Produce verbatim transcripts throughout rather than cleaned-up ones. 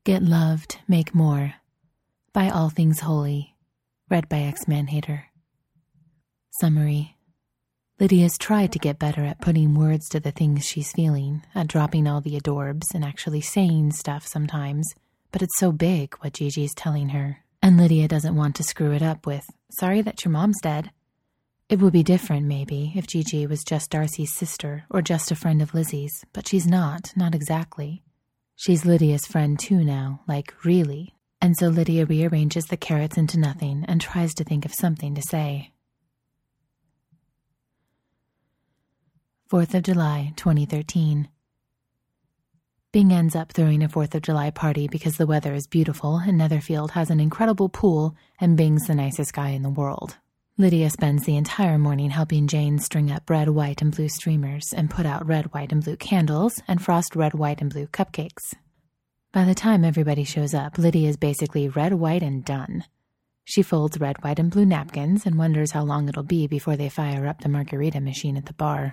Get Loved, Make More by All Things Holy, read by X-Man-Hater. Summary. Lydia's tried to get better at putting words to the things she's feeling, at dropping all the adorbs and actually saying stuff sometimes, but it's so big what Gigi's telling her, and Lydia doesn't want to screw it up with, "Sorry that your mom's dead." It would be different, maybe, if Gigi was just Darcy's sister or just a friend of Lizzie's, but she's not, not exactly. She's Lydia's friend too now, like really, and so Lydia rearranges the carrots into nothing and tries to think of something to say. fourth of July, twenty thirteen. Bing ends up throwing a fourth of July party because the weather is beautiful and Netherfield has an incredible pool and Bing's the nicest guy in the world. Lydia spends the entire morning helping Jane string up red, white, and blue streamers and put out red, white, and blue candles and frost red, white, and blue cupcakes. By the time everybody shows up, Lydia is basically red, white, and done. She folds red, white, and blue napkins and wonders how long it'll be before they fire up the margarita machine at the bar.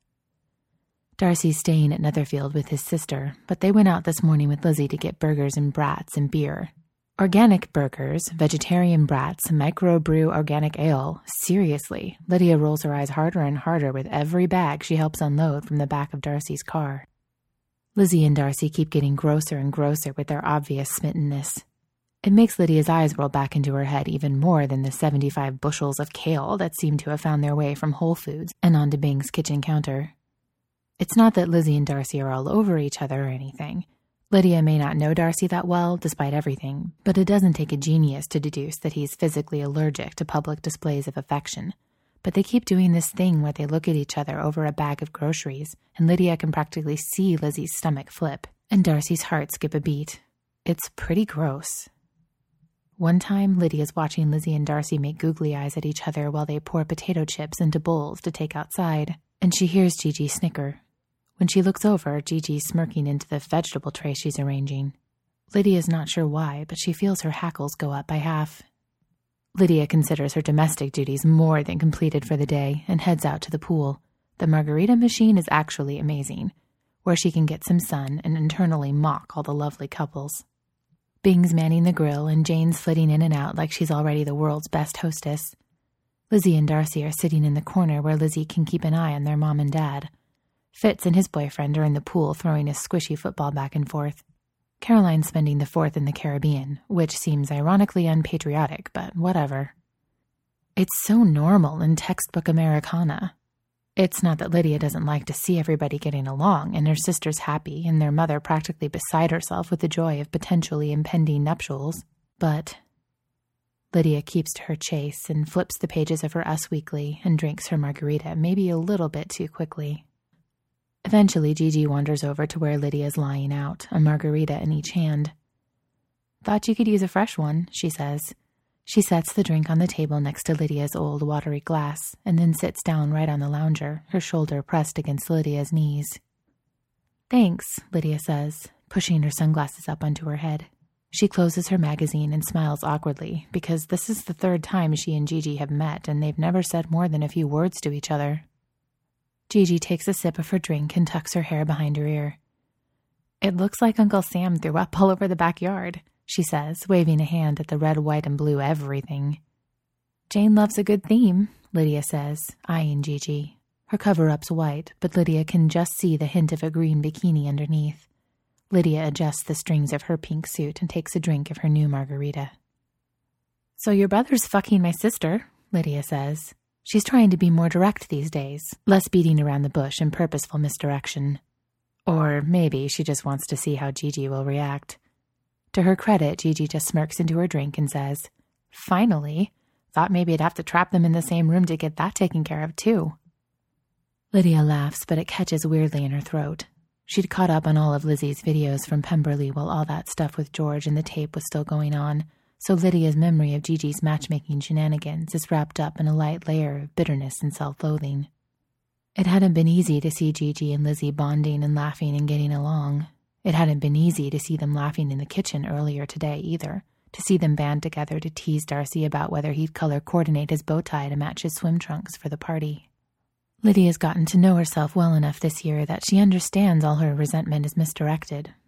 Darcy's staying at Netherfield with his sister, but they went out this morning with Lizzie to get burgers and brats and beer. Organic burgers, vegetarian brats, microbrew organic ale. Seriously, Lydia rolls her eyes harder and harder with every bag she helps unload from the back of Darcy's car. Lizzie and Darcy keep getting grosser and grosser with their obvious smittenness. It makes Lydia's eyes roll back into her head even more than the seventy-five bushels of kale that seem to have found their way from Whole Foods and onto Bing's kitchen counter. It's not that Lizzie and Darcy are all over each other or anything. Lydia may not know Darcy that well, despite everything, but it doesn't take a genius to deduce that he's physically allergic to public displays of affection. But they keep doing this thing where they look at each other over a bag of groceries, and Lydia can practically see Lizzie's stomach flip, and Darcy's heart skip a beat. It's pretty gross. One time, Lydia's watching Lizzie and Darcy make googly eyes at each other while they pour potato chips into bowls to take outside, and she hears Gigi snicker. When she looks over, Gigi's smirking into the vegetable tray she's arranging. Lydia's not sure why, but she feels her hackles go up by half. Lydia considers her domestic duties more than completed for the day and heads out to the pool. The margarita machine is actually amazing, where she can get some sun and internally mock all the lovely couples. Bing's manning the grill and Jane's flitting in and out like she's already the world's best hostess. Lizzie and Darcy are sitting in the corner where Lizzie can keep an eye on their mom and dad. Fitz and his boyfriend are in the pool throwing a squishy football back and forth. Caroline's spending the fourth in the Caribbean, which seems ironically unpatriotic, but whatever. It's so normal in textbook Americana. It's not that Lydia doesn't like to see everybody getting along, and her sister's happy, and their mother practically beside herself with the joy of potentially impending nuptials, but... Lydia keeps to her chase and flips the pages of her Us Weekly and drinks her margarita maybe a little bit too quickly. Eventually, Gigi wanders over to where Lydia's lying out, a margarita in each hand. "Thought you could use a fresh one," she says. She sets the drink on the table next to Lydia's old watery glass, and then sits down right on the lounger, her shoulder pressed against Lydia's knees. "Thanks," Lydia says, pushing her sunglasses up onto her head. She closes her magazine and smiles awkwardly, because this is the third time she and Gigi have met, and they've never said more than a few words to each other. Gigi takes a sip of her drink and tucks her hair behind her ear. "It looks like Uncle Sam threw up all over the backyard," she says, waving a hand at the red, white, and blue everything. "Jane loves a good theme," Lydia says, eyeing Gigi. Her cover-up's white, but Lydia can just see the hint of a green bikini underneath. Lydia adjusts the strings of her pink suit and takes a drink of her new margarita. "So your brother's fucking my sister," Lydia says. She's trying to be more direct these days, less beating around the bush and purposeful misdirection. Or maybe she just wants to see how Gigi will react. To her credit, Gigi just smirks into her drink and says, "Finally. Thought maybe I'd have to trap them in the same room to get that taken care of, too." Lydia laughs, but it catches weirdly in her throat. She'd caught up on all of Lizzie's videos from Pemberley while all that stuff with George and the tape was still going on, so Lydia's memory of Gigi's matchmaking shenanigans is wrapped up in a light layer of bitterness and self-loathing. It hadn't been easy to see Gigi and Lizzie bonding and laughing and getting along. It hadn't been easy to see them laughing in the kitchen earlier today either, to see them band together to tease Darcy about whether he'd color coordinate his bow tie to match his swim trunks for the party. Lydia's gotten to know herself well enough this year that she understands all her resentment is misdirected,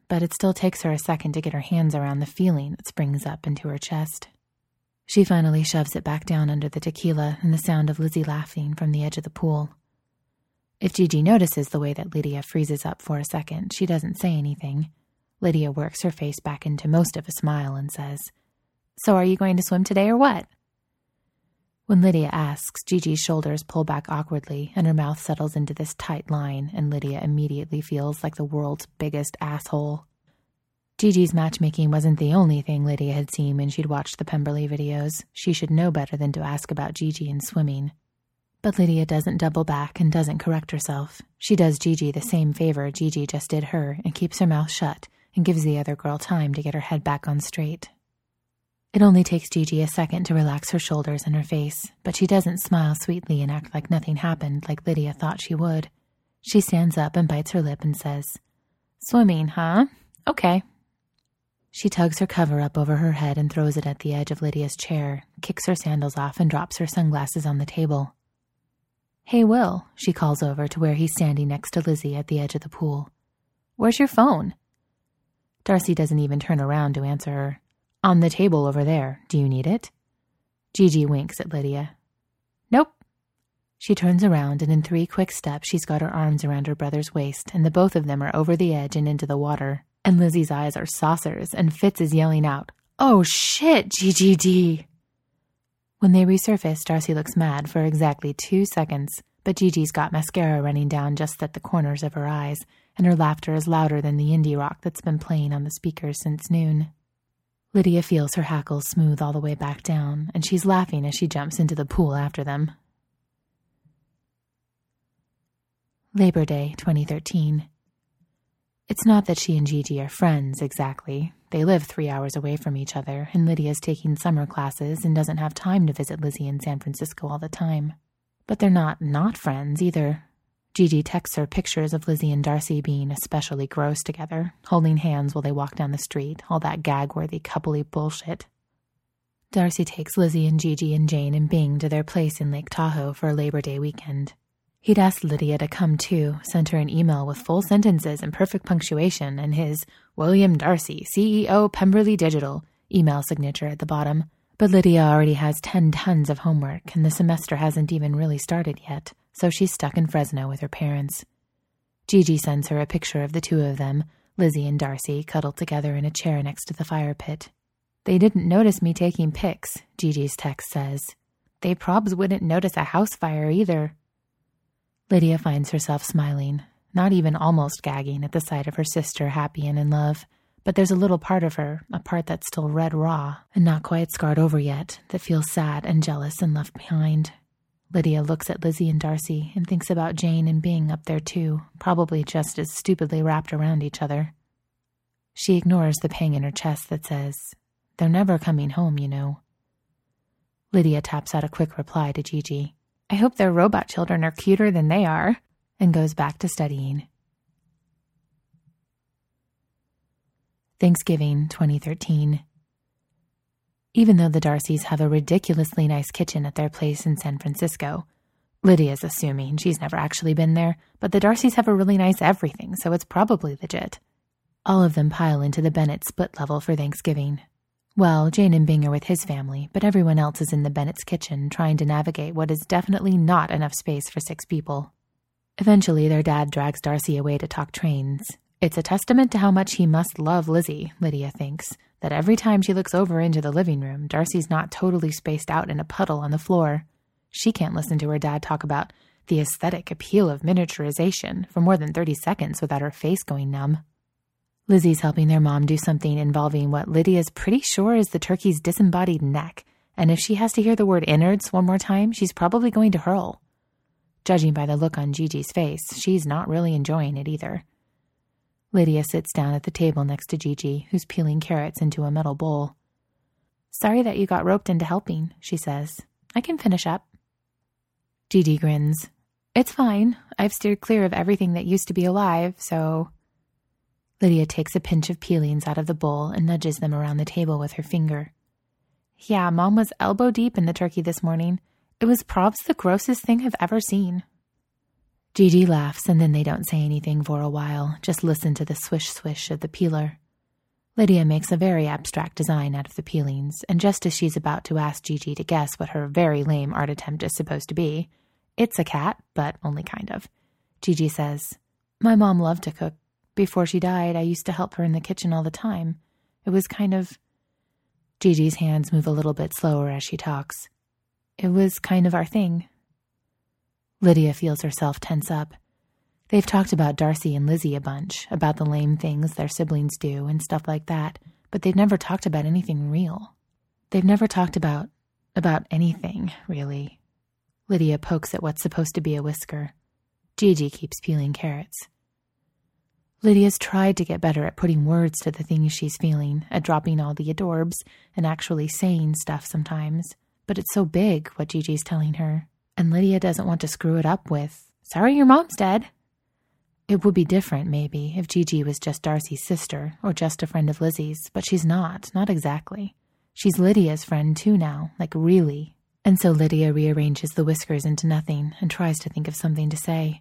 but it still takes her a second to get her hands around the feeling that springs up into her chest. She finally shoves it back down under the tequila and the sound of Lizzie laughing from the edge of the pool. If Gigi notices the way that Lydia freezes up for a second, she doesn't say anything. Lydia works her face back into most of a smile and says, "So are you going to swim today or what?" When Lydia asks, Gigi's shoulders pull back awkwardly and her mouth settles into this tight line, and Lydia immediately feels like the world's biggest asshole. Gigi's matchmaking wasn't the only thing Lydia had seen when she'd watched the Pemberley videos. She should know better than to ask about Gigi and swimming. But Lydia doesn't double back and doesn't correct herself. She does Gigi the same favor Gigi just did her and keeps her mouth shut and gives the other girl time to get her head back on straight. It only takes Gigi a second to relax her shoulders and her face, but she doesn't smile sweetly and act like nothing happened like Lydia thought she would. She stands up and bites her lip and says, "Swimming, huh? Okay." She tugs her cover up over her head and throws it at the edge of Lydia's chair, kicks her sandals off and drops her sunglasses on the table. "Hey, Will," she calls over to where he's standing next to Lizzie at the edge of the pool. "Where's your phone?" Darcy doesn't even turn around to answer her. "On the table over there. Do you need it?" Gigi winks at Lydia. "Nope." She turns around, and in three quick steps she's got her arms around her brother's waist, and the both of them are over the edge and into the water. And Lizzie's eyes are saucers, and Fitz is yelling out, "Oh shit, Gigi D!" When they resurface, Darcy looks mad for exactly two seconds, but Gigi's got mascara running down just at the corners of her eyes, and her laughter is louder than the indie rock that's been playing on the speakers since noon. Lydia feels her hackles smooth all the way back down, and she's laughing as she jumps into the pool after them. Labor Day, twenty thirteen. It's not that she and Gigi are friends, exactly. They live three hours away from each other, and Lydia's taking summer classes and doesn't have time to visit Lizzie in San Francisco all the time. But they're not not friends, either. Gigi texts her pictures of Lizzie and Darcy being especially gross together, holding hands while they walk down the street, all that gag-worthy coupley bullshit. Darcy takes Lizzie and Gigi and Jane and Bing to their place in Lake Tahoe for Labor Day weekend. He'd asked Lydia to come too, sent her an email with full sentences and perfect punctuation and his William Darcy, C E O Pemberley Digital email signature at the bottom. But Lydia already has ten tons of homework, and the semester hasn't even really started yet, so she's stuck in Fresno with her parents. Gigi sends her a picture of the two of them, Lizzie and Darcy, cuddled together in a chair next to the fire pit. "They didn't notice me taking pics," Gigi's text says. "They probs wouldn't notice a house fire either." Lydia finds herself smiling, not even almost gagging at the sight of her sister happy and in love. But there's a little part of her, a part that's still red raw and not quite scarred over yet, that feels sad and jealous and left behind. Lydia looks at Lizzie and Darcy and thinks about Jane and Bing up there too, probably just as stupidly wrapped around each other. She ignores the pang in her chest that says, "They're never coming home, you know." Lydia taps out a quick reply to Gigi. "I hope their robot children are cuter than they are," and goes back to studying. Thanksgiving, twenty thirteen. Even though the Darcys have a ridiculously nice kitchen at their place in San Francisco, Lydia's assuming she's never actually been there, but the Darcys have a really nice everything, so it's probably legit. All of them pile into the Bennett split level for Thanksgiving. Well, Jane and Bing are with his family, but everyone else is in the Bennett's kitchen trying to navigate what is definitely not enough space for six people. Eventually, their dad drags Darcy away to talk trains. It's a testament to how much he must love Lizzie, Lydia thinks, that every time she looks over into the living room, Darcy's not totally spaced out in a puddle on the floor. She can't listen to her dad talk about the aesthetic appeal of miniaturization for more than thirty seconds without her face going numb. Lizzie's helping their mom do something involving what Lydia's pretty sure is the turkey's disembodied neck, and if she has to hear the word innards one more time, she's probably going to hurl. Judging by the look on Gigi's face, she's not really enjoying it either. Lydia sits down at the table next to Gigi, who's peeling carrots into a metal bowl. "Sorry that you got roped into helping," she says. "I can finish up." Gigi grins. "It's fine. I've steered clear of everything that used to be alive, so..." Lydia takes a pinch of peelings out of the bowl and nudges them around the table with her finger. "Yeah, Mom was elbow deep in the turkey this morning. It was probs the grossest thing I've ever seen." Gigi laughs, and then they don't say anything for a while, just listen to the swish-swish of the peeler. Lydia makes a very abstract design out of the peelings, and just as she's about to ask Gigi to guess what her very lame art attempt is supposed to be, it's a cat, but only kind of. Gigi says, "My mom loved to cook. Before she died, I used to help her in the kitchen all the time. It was kind of..." Gigi's hands move a little bit slower as she talks. "It was kind of our thing." Lydia feels herself tense up. They've talked about Darcy and Lizzie a bunch, about the lame things their siblings do and stuff like that, but they've never talked about anything real. They've never talked about, about anything, really. Lydia pokes at what's supposed to be a whisker. Gigi keeps peeling carrots. Lydia's tried to get better at putting words to the things she's feeling, at dropping all the adorbs and actually saying stuff sometimes, but it's so big, what Gigi's telling her. And Lydia doesn't want to screw it up with, "Sorry your mom's dead." It would be different, maybe, if Gigi was just Darcy's sister or just a friend of Lizzie's, but she's not, not exactly. She's Lydia's friend too now, like really. And so Lydia rearranges the whiskers into nothing and tries to think of something to say.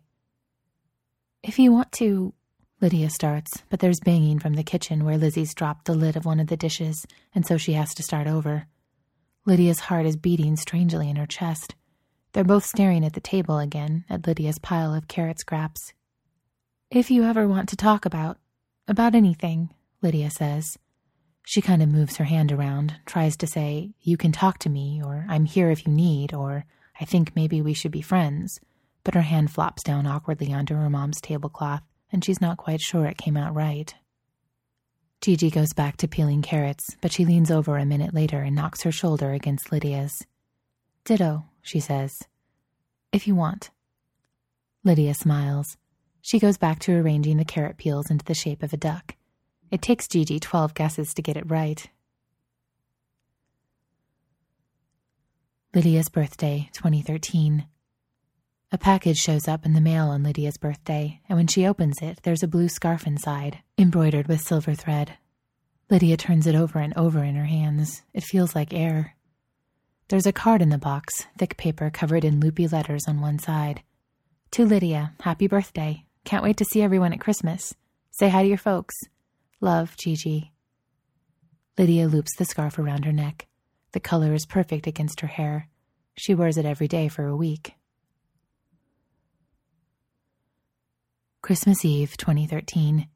"If you want to..." Lydia starts, but there's banging from the kitchen where Lizzie's dropped the lid of one of the dishes, and so she has to start over. Lydia's heart is beating strangely in her chest. They're both staring at the table again, at Lydia's pile of carrot scraps. "If you ever want to talk about, about anything," Lydia says. She kind of moves her hand around, tries to say, "You can talk to me," or "I'm here if you need," or "I think maybe we should be friends," but her hand flops down awkwardly onto her mom's tablecloth, and she's not quite sure it came out right. Gigi goes back to peeling carrots, but she leans over a minute later and knocks her shoulder against Lydia's. "Ditto," she says. "If you want." Lydia smiles. She goes back to arranging the carrot peels into the shape of a duck. It takes Gigi twelve guesses to get it right. Lydia's birthday, twenty thirteen. A package shows up in the mail on Lydia's birthday, and when she opens it, there's a blue scarf inside, embroidered with silver thread. Lydia turns it over and over in her hands. It feels like air. There's a card in the box, thick paper covered in loopy letters on one side. "To Lydia, happy birthday. Can't wait to see everyone at Christmas. Say hi to your folks. Love, Gigi." Lydia loops the scarf around her neck. The color is perfect against her hair. She wears it every day for a week. Christmas Eve, twenty thirteen.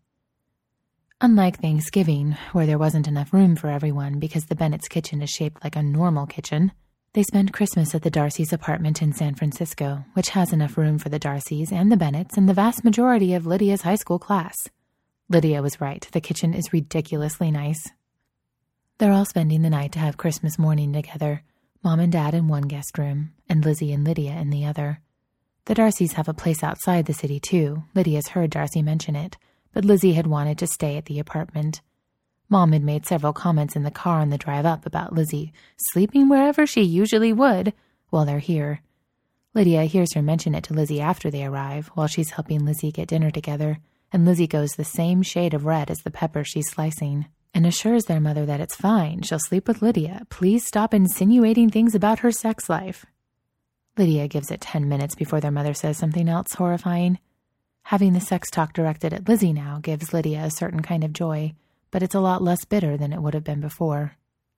Unlike Thanksgiving, where there wasn't enough room for everyone because the Bennett's kitchen is shaped like a normal kitchen, they spend Christmas at the Darcys' apartment in San Francisco, which has enough room for the Darcys and the Bennetts and the vast majority of Lydia's high school class. Lydia was right. The kitchen is ridiculously nice. They're all spending the night to have Christmas morning together, Mom and Dad in one guest room, and Lizzie and Lydia in the other. The Darcys have a place outside the city, too. Lydia's heard Darcy mention it, but Lizzie had wanted to stay at the apartment. Mom had made several comments in the car on the drive up about Lizzie sleeping wherever she usually would while they're here. Lydia hears her mention it to Lizzie after they arrive, while she's helping Lizzie get dinner together, and Lizzie goes the same shade of red as the pepper she's slicing, and assures their mother that it's fine, she'll sleep with Lydia. Please stop insinuating things about her sex life. Lydia gives it ten minutes before their mother says something else horrifying. Having the sex talk directed at Lizzie now gives Lydia a certain kind of joy, but it's a lot less bitter than it would have been before.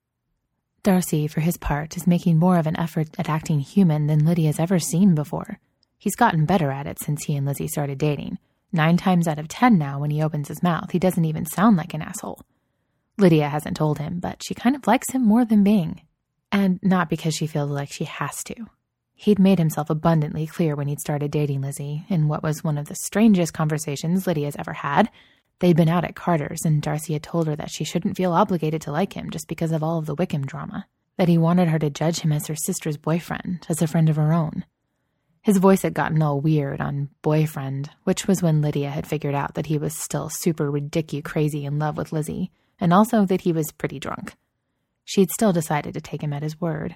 Darcy, for his part, is making more of an effort at acting human than Lydia's ever seen before. He's gotten better at it since he and Lizzie started dating. Nine times out of ten now, when he opens his mouth, he doesn't even sound like an asshole. Lydia hasn't told him, but she kind of likes him more than Bing. And not because she feels like she has to. He'd made himself abundantly clear when he'd started dating Lizzie, in what was one of the strangest conversations Lydia's ever had. They'd been out at Carter's, and Darcy had told her that she shouldn't feel obligated to like him just because of all of the Wickham drama. That he wanted her to judge him as her sister's boyfriend, as a friend of her own. His voice had gotten all weird on boyfriend, which was when Lydia had figured out that he was still super ridiculous crazy in love with Lizzie, and also that he was pretty drunk. She'd still decided to take him at his word.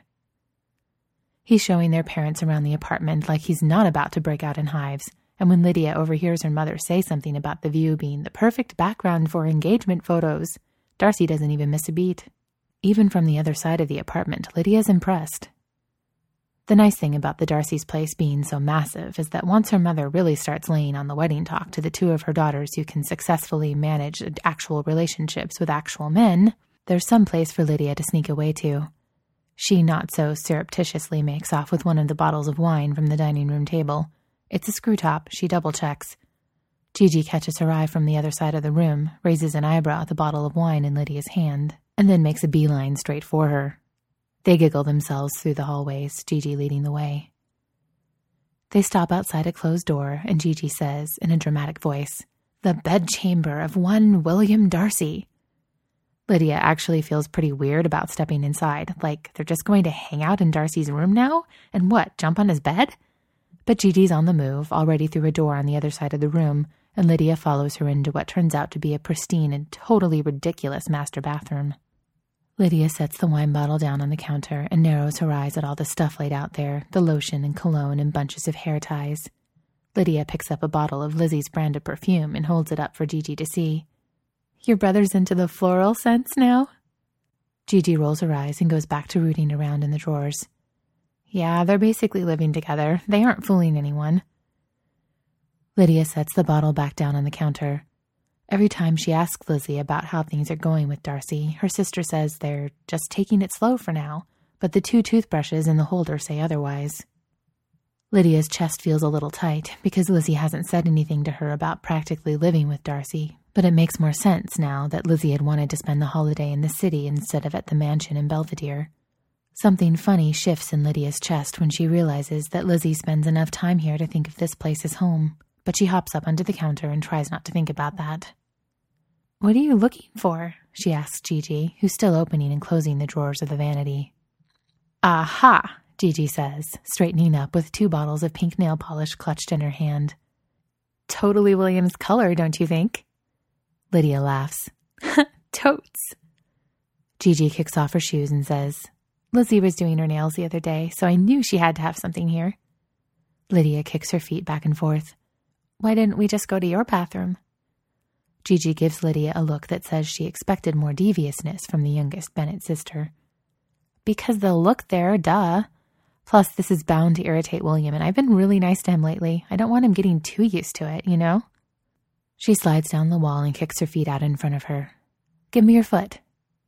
He's showing their parents around the apartment like he's not about to break out in hives, and when Lydia overhears her mother say something about the view being the perfect background for engagement photos, Darcy doesn't even miss a beat. Even from the other side of the apartment, Lydia's impressed. The nice thing about the Darcy's place being so massive is that once her mother really starts laying on the wedding talk to the two of her daughters who can successfully manage actual relationships with actual men, there's some place for Lydia to sneak away to. She not so surreptitiously makes off with one of the bottles of wine from the dining room table. It's a screw top, she double-checks. Gigi catches her eye from the other side of the room, raises an eyebrow at the bottle of wine in Lydia's hand, and then makes a beeline straight for her. They giggle themselves through the hallways, Gigi leading the way. They stop outside a closed door, and Gigi says, in a dramatic voice, "The bedchamber of one William Darcy." Lydia actually feels pretty weird about stepping inside, like they're just going to hang out in Darcy's room now? And what, jump on his bed? But Gigi's on the move, already through a door on the other side of the room, and Lydia follows her into what turns out to be a pristine and totally ridiculous master bathroom. Lydia sets the wine bottle down on the counter and narrows her eyes at all the stuff laid out there, the lotion and cologne and bunches of hair ties. Lydia picks up a bottle of Lizzie's brand of perfume and holds it up for Gigi to see. "Your brother's into the floral scents now?" Gigi rolls her eyes and goes back to rooting around in the drawers. "Yeah, they're basically living together. They aren't fooling anyone." Lydia sets the bottle back down on the counter. Every time she asks Lizzie about how things are going with Darcy, her sister says they're just taking it slow for now, but the two toothbrushes in the holder say otherwise. Lydia's chest feels a little tight because Lizzie hasn't said anything to her about practically living with Darcy, but it makes more sense now that Lizzie had wanted to spend the holiday in the city instead of at the mansion in Belvedere. Something funny shifts in Lydia's chest when she realizes that Lizzie spends enough time here to think of this place as home. But she hops up onto the counter and tries not to think about that. "What are you looking for?" she asks Gigi, who's still opening and closing the drawers of the vanity. "Aha!" Gigi says, straightening up with two bottles of pink nail polish clutched in her hand. "Totally William's color, don't you think?" Lydia laughs. "Totes." Gigi kicks off her shoes and says, "Lizzie was doing her nails the other day, so I knew she had to have something here." Lydia kicks her feet back and forth. "Why didn't we just go to your bathroom?" Gigi gives Lydia a look that says she expected more deviousness from the youngest Bennett sister. "Because they'll look there, duh. Plus, this is bound to irritate William, and I've been really nice to him lately. I don't want him getting too used to it, you know?" She slides down the wall and kicks her feet out in front of her. "Give me your foot."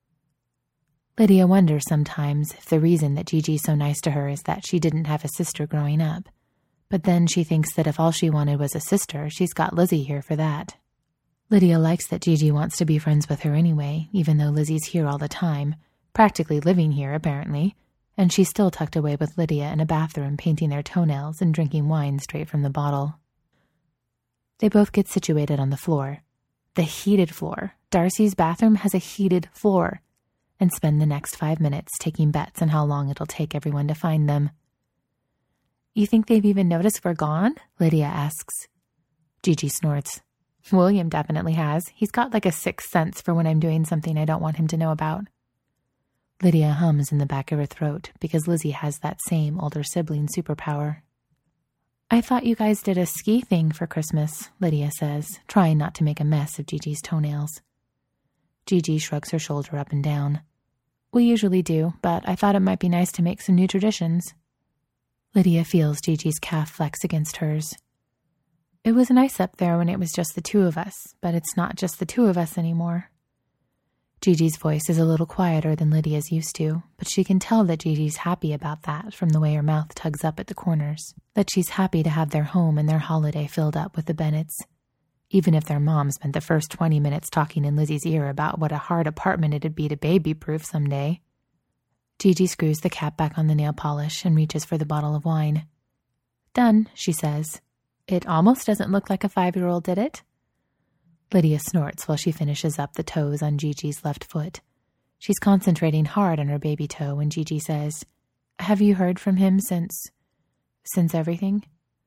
Lydia wonders sometimes if the reason that Gigi's so nice to her is that she didn't have a sister growing up. But then she thinks that if all she wanted was a sister, she's got Lizzie here for that. Lydia likes that Gigi wants to be friends with her anyway, even though Lizzie's here all the time, practically living here apparently, and she's still tucked away with Lydia in a bathroom painting their toenails and drinking wine straight from the bottle. They both get situated on the floor. The heated floor. Darcy's bathroom has a heated floor. And spend the next five minutes taking bets on how long it'll take everyone to find them. "You think they've even noticed we're gone?" Lydia asks. Gigi snorts. "William definitely has. He's got like a sixth sense for when I'm doing something I don't want him to know about." Lydia hums in the back of her throat because Lizzie has that same older sibling superpower. "I thought you guys did a ski thing for Christmas," Lydia says, trying not to make a mess of Gigi's toenails. Gigi shrugs her shoulder up and down. "We usually do, but I thought it might be nice to make some new traditions." Lydia feels Gigi's calf flex against hers. "It was nice up there when it was just the two of us, but it's not just the two of us anymore." Gigi's voice is a little quieter than Lydia's used to, but she can tell that Gigi's happy about that from the way her mouth tugs up at the corners, that she's happy to have their home and their holiday filled up with the Bennetts, even if their mom spent the first twenty minutes talking in Lizzie's ear about what a hard apartment it'd be to baby-proof someday. Gigi screws the cap back on the nail polish and reaches for the bottle of wine. "Done," she says. "It almost doesn't look like a five-year-old, did it?" Lydia snorts while she finishes up the toes on Gigi's left foot. She's concentrating hard on her baby toe when Gigi says, "Have you heard from him since... since everything?"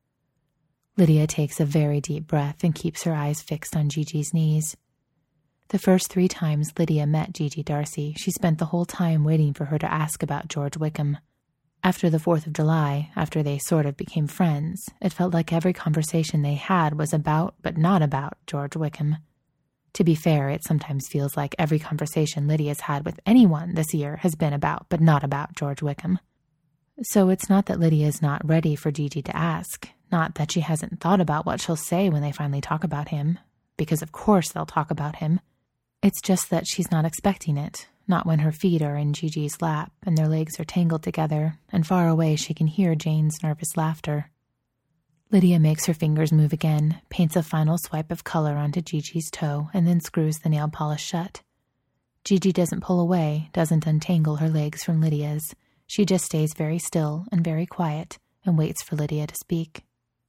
Lydia takes a very deep breath and keeps her eyes fixed on Gigi's knees. The first three times Lydia met Gigi Darcy, she spent the whole time waiting for her to ask about George Wickham. After the fourth of July, after they sort of became friends, it felt like every conversation they had was about, but not about, George Wickham. To be fair, it sometimes feels like every conversation Lydia's had with anyone this year has been about, but not about, George Wickham. So it's not that Lydia is not ready for Gigi to ask, not that she hasn't thought about what she'll say when they finally talk about him, because of course they'll talk about him. It's just that she's not expecting it, not when her feet are in Gigi's lap and their legs are tangled together, and far away she can hear Jane's nervous laughter. Lydia makes her fingers move again, paints a final swipe of color onto Gigi's toe, and then screws the nail polish shut. Gigi doesn't pull away, doesn't untangle her legs from Lydia's. She just stays very still and very quiet and waits for Lydia to speak.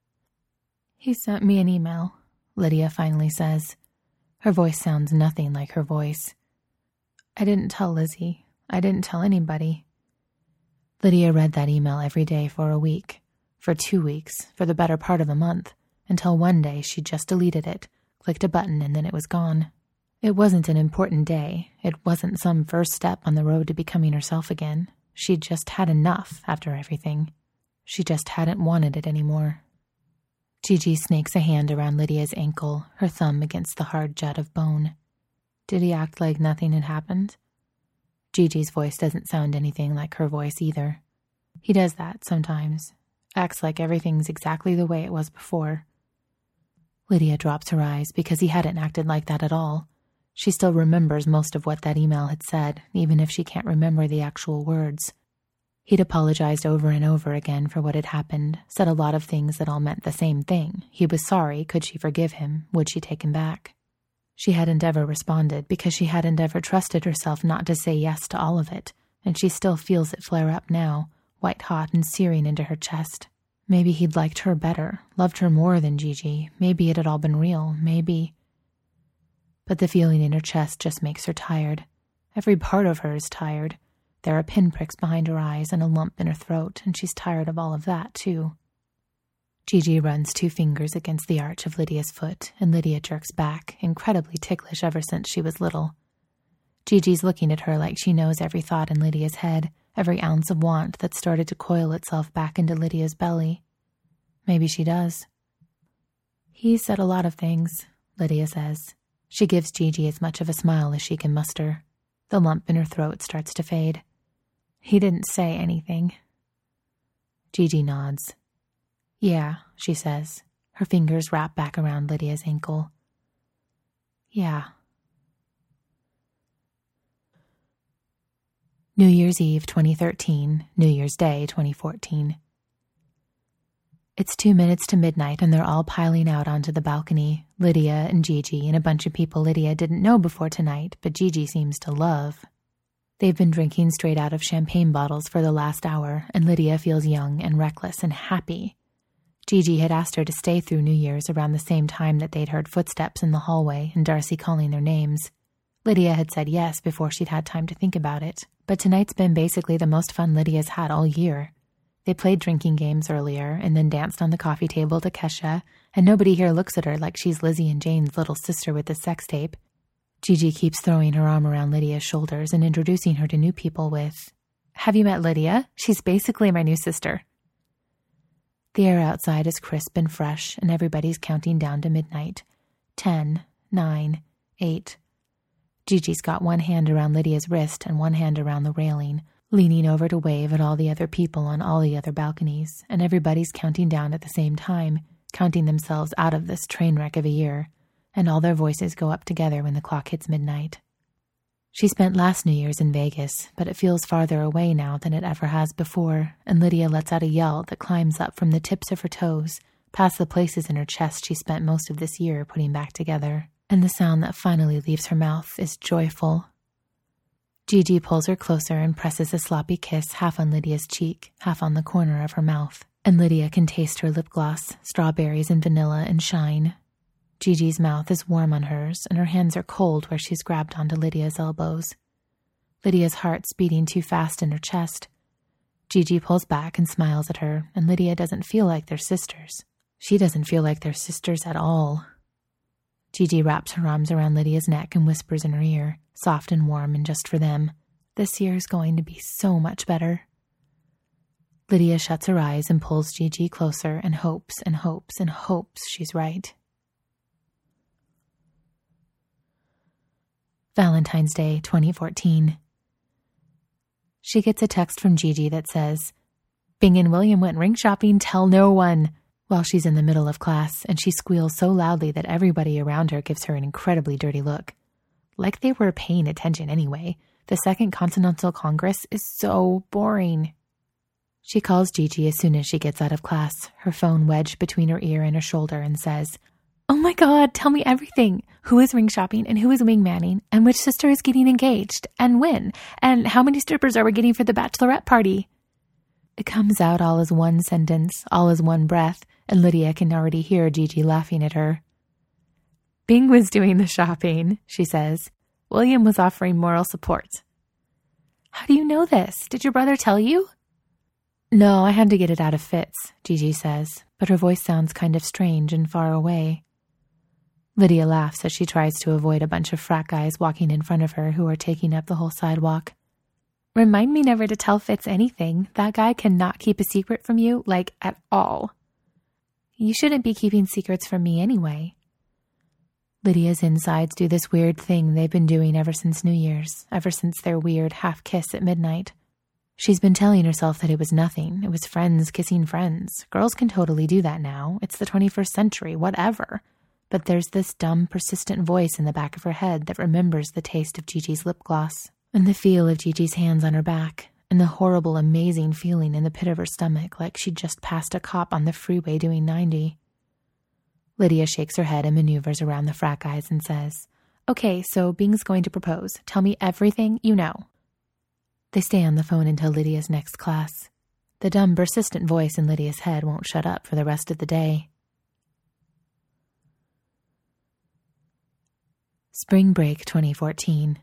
"He sent me an email," Lydia finally says. Her voice sounds nothing like her voice. "I didn't tell Lizzie. I didn't tell anybody." Lydia read that email every day for a week, for two weeks, for the better part of a month, until one day she just deleted it, clicked a button, and then it was gone. It wasn't an important day. It wasn't some first step on the road to becoming herself again. She'd just had enough after everything. She just hadn't wanted it anymore. Gigi snakes a hand around Lydia's ankle, her thumb against the hard jut of bone. Did he act like nothing had happened? Gigi's voice doesn't sound anything like her voice either. He does that sometimes. Acts like everything's exactly the way it was before. Lydia drops her eyes because he hadn't acted like that at all. She still remembers most of what that email had said, even if she can't remember the actual words. He'd apologized over and over again for what had happened, said a lot of things that all meant the same thing. He was sorry. Could she forgive him? Would she take him back? She hadn't ever responded because she hadn't ever trusted herself not to say yes to all of it, and she still feels it flare up now, white-hot and searing into her chest. Maybe he'd liked her better, loved her more than Gigi. Maybe it had all been real. Maybe... But the feeling in her chest just makes her tired. Every part of her is tired. There are pinpricks behind her eyes and a lump in her throat, and she's tired of all of that, too. Gigi runs two fingers against the arch of Lydia's foot, and Lydia jerks back, incredibly ticklish ever since she was little. Gigi's looking at her like she knows every thought in Lydia's head, every ounce of want that started to coil itself back into Lydia's belly. Maybe she does. "He said a lot of things," Lydia says. She gives Gigi as much of a smile as she can muster. The lump in her throat starts to fade. "He didn't say anything." Gigi nods. "Yeah," she says. Her fingers wrap back around Lydia's ankle. "Yeah." New Year's Eve twenty thirteen, New Year's Day twenty fourteen. It's two minutes to midnight and they're all piling out onto the balcony, Lydia and Gigi and a bunch of people Lydia didn't know before tonight, but Gigi seems to love. They've been drinking straight out of champagne bottles for the last hour, and Lydia feels young and reckless and happy. Gigi had asked her to stay through New Year's around the same time that they'd heard footsteps in the hallway and Darcy calling their names. Lydia had said yes before she'd had time to think about it, but tonight's been basically the most fun Lydia's had all year. They played drinking games earlier and then danced on the coffee table to Kesha, and nobody here looks at her like she's Lizzie and Jane's little sister with the sex tape. Gigi keeps throwing her arm around Lydia's shoulders and introducing her to new people with, "Have you met Lydia? She's basically my new sister." The air outside is crisp and fresh, and everybody's counting down to midnight. Ten, nine, eight. Gigi's got one hand around Lydia's wrist and one hand around the railing, leaning over to wave at all the other people on all the other balconies, and everybody's counting down at the same time, counting themselves out of this train wreck of a year, and all their voices go up together when the clock hits midnight. She spent last New Year's in Vegas, but it feels farther away now than it ever has before, and Lydia lets out a yell that climbs up from the tips of her toes, past the places in her chest she spent most of this year putting back together, and the sound that finally leaves her mouth is joyful. Gigi pulls her closer and presses a sloppy kiss half on Lydia's cheek, half on the corner of her mouth, and Lydia can taste her lip gloss, strawberries and vanilla and shine. Gigi's mouth is warm on hers, and her hands are cold where she's grabbed onto Lydia's elbows. Lydia's heart's beating too fast in her chest. Gigi pulls back and smiles at her, and Lydia doesn't feel like they're sisters. She doesn't feel like they're sisters at all. Gigi wraps her arms around Lydia's neck and whispers in her ear, soft and warm and just for them, "This year's going to be so much better." Lydia shuts her eyes and pulls Gigi closer and hopes and hopes and hopes she's right. Valentine's Day twenty fourteen. She gets a text from Gigi that says, Bing and William went ring shopping, tell no one, while she's in the middle of class, and she squeals so loudly that everybody around her gives her an incredibly dirty look. Like they were paying attention anyway. The Second Continental Congress is so boring. She calls Gigi as soon as she gets out of class, her phone wedged between her ear and her shoulder, and says, "Oh my God, tell me everything. Who is ring shopping and who is wingmanning and which sister is getting engaged and when and how many strippers are we getting for the bachelorette party?" It comes out all as one sentence, all as one breath, and Lydia can already hear Gigi laughing at her. "Bing was doing the shopping," she says. "William was offering moral support." "How do you know this? Did your brother tell you?" "No, I had to get it out of Fitz," Gigi says, but her voice sounds kind of strange and far away. Lydia laughs as she tries to avoid a bunch of frat guys walking in front of her who are taking up the whole sidewalk. "Remind me never to tell Fitz anything. That guy cannot keep a secret from you, like, at all." "You shouldn't be keeping secrets from me anyway." Lydia's insides do this weird thing they've been doing ever since New Year's, ever since their weird half-kiss at midnight. She's been telling herself that it was nothing. It was friends kissing friends. Girls can totally do that now. It's the twenty-first century, whatever. But there's this dumb, persistent voice in the back of her head that remembers the taste of Gigi's lip gloss, and the feel of Gigi's hands on her back, and the horrible, amazing feeling in the pit of her stomach like she'd just passed a cop on the freeway doing ninety. Lydia shakes her head and maneuvers around the frat guys and says, "Okay, so Bing's going to propose. Tell me everything you know." They stay on the phone until Lydia's next class. The dumb, persistent voice in Lydia's head won't shut up for the rest of the day. Spring break twenty fourteen.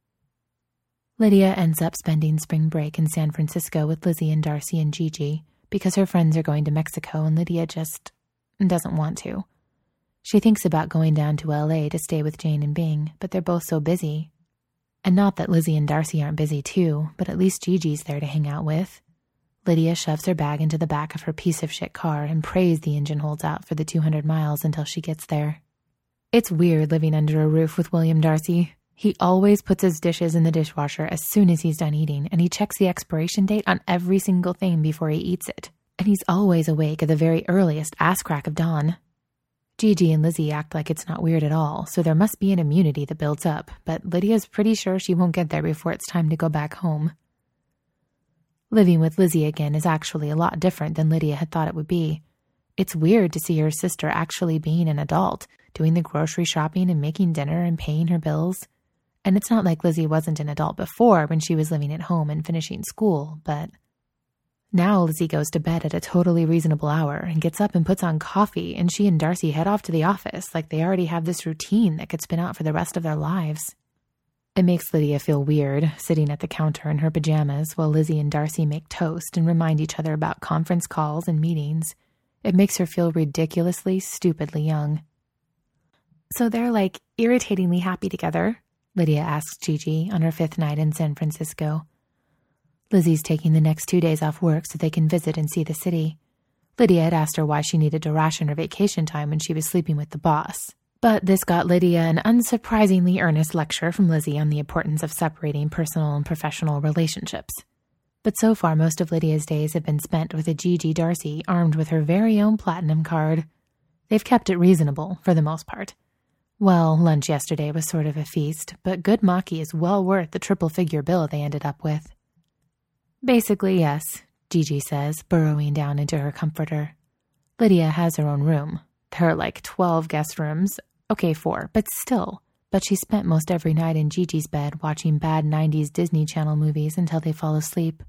Lydia ends up spending spring break in San Francisco with Lizzie and Darcy and Gigi because her friends are going to Mexico and Lydia just doesn't want to. She thinks about going down to L A to stay with Jane and Bing, but they're both so busy. And not that Lizzie and Darcy aren't busy too, but at least Gigi's there to hang out with. Lydia shoves her bag into the back of her piece of shit car and prays the engine holds out for the two hundred miles until she gets there. It's weird living under a roof with William Darcy. He always puts his dishes in the dishwasher as soon as he's done eating, and he checks the expiration date on every single thing before he eats it. And he's always awake at the very earliest ass crack of dawn. Gigi and Lizzie act like it's not weird at all, so there must be an immunity that builds up, but Lydia's pretty sure she won't get there before it's time to go back home. Living with Lizzie again is actually a lot different than Lydia had thought it would be. It's weird to see her sister actually being an adult, doing the grocery shopping and making dinner and paying her bills. And it's not like Lizzie wasn't an adult before when she was living at home and finishing school, but now Lizzie goes to bed at a totally reasonable hour and gets up and puts on coffee, and she and Darcy head off to the office like they already have this routine that could spin out for the rest of their lives. It makes Lydia feel weird, sitting at the counter in her pajamas while Lizzie and Darcy make toast and remind each other about conference calls and meetings. It makes her feel ridiculously, stupidly young. "So they're, like, irritatingly happy together?" Lydia asks Gigi on her fifth night in San Francisco. Lizzie's taking the next two days off work so they can visit and see the city. Lydia had asked her why she needed to ration her vacation time when she was sleeping with the boss. But this got Lydia an unsurprisingly earnest lecture from Lizzie on the importance of separating personal and professional relationships. But so far, most of Lydia's days have been spent with a Gigi Darcy armed with her very own platinum card. They've kept it reasonable, for the most part. Well, lunch yesterday was sort of a feast, but good maki is well worth the triple-figure bill they ended up with. "Basically, yes," Gigi says, burrowing down into her comforter. Lydia has her own room. There are like twelve guest rooms. Okay, four, but still. But she spent most every night in Gigi's bed watching bad nineties Disney Channel movies until they fall asleep.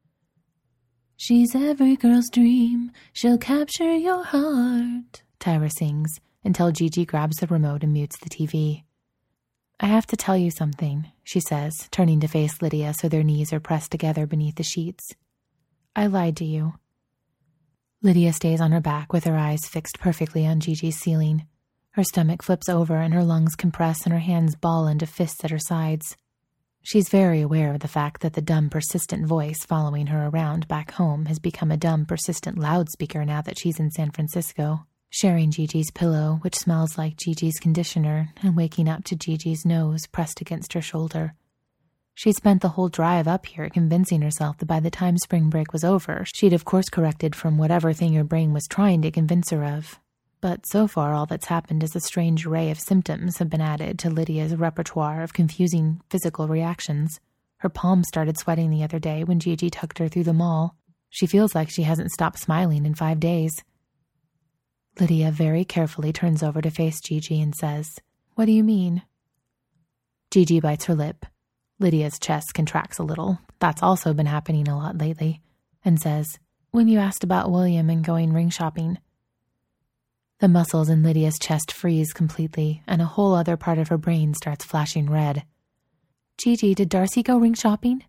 "She's every girl's dream. She'll capture your heart," Tyra sings, until Gigi grabs the remote and mutes the T V. "I have to tell you something," she says, turning to face Lydia so their knees are pressed together beneath the sheets. "I lied to you." Lydia stays on her back with her eyes fixed perfectly on Gigi's ceiling. Her stomach flips over and her lungs compress and her hands ball into fists at her sides. She's very aware of the fact that the dumb, persistent voice following her around back home has become a dumb, persistent loudspeaker now that she's in San Francisco, sharing Gigi's pillow, which smells like Gigi's conditioner, and waking up to Gigi's nose pressed against her shoulder. She spent the whole drive up here convincing herself that by the time spring break was over, she'd of course corrected from whatever thing her brain was trying to convince her of. But so far all that's happened is a strange array of symptoms have been added to Lydia's repertoire of confusing physical reactions. Her palms started sweating the other day when Gigi tugged her through the mall. She feels like she hasn't stopped smiling in five days. Lydia very carefully turns over to face Gigi and says, "What do you mean?" Gigi bites her lip. Lydia's chest contracts a little. That's also been happening a lot lately. And says, "When you asked about William and going ring shopping." The muscles in Lydia's chest freeze completely, and a whole other part of her brain starts flashing red. "Gigi, did Darcy go ring shopping?"